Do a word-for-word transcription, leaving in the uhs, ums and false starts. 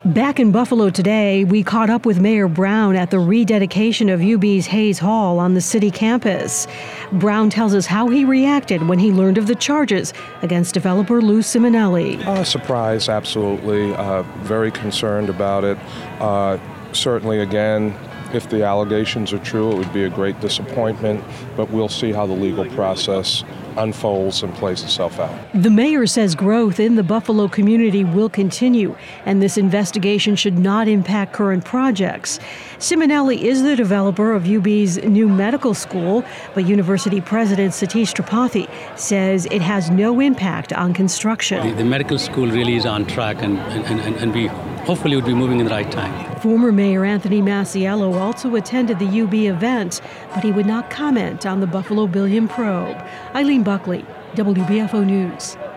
Back in Buffalo today, we caught up with Mayor Brown at the rededication of U B's Hayes Hall on the city campus. Brown tells us how he reacted when he learned of the charges against developer Lou Simonelli. Uh, surprise, absolutely. Uh, very concerned about it. Uh, certainly, again, if the allegations are true, it would be a great disappointment, but we'll see how the legal process unfolds and plays itself out. The mayor says growth in the Buffalo community will continue, and this investigation should not impact current projects. Simonelli is the developer of U B's new medical school, but University President Satish Tripathi says it has no impact on construction. The, the medical school really is on track, and, and, and, and we hopefully would be moving in the right time. Former Mayor Anthony Masiello also attended the U B event, but he would not comment on the Buffalo Billion probe. Eileen Buckley, W B F O News.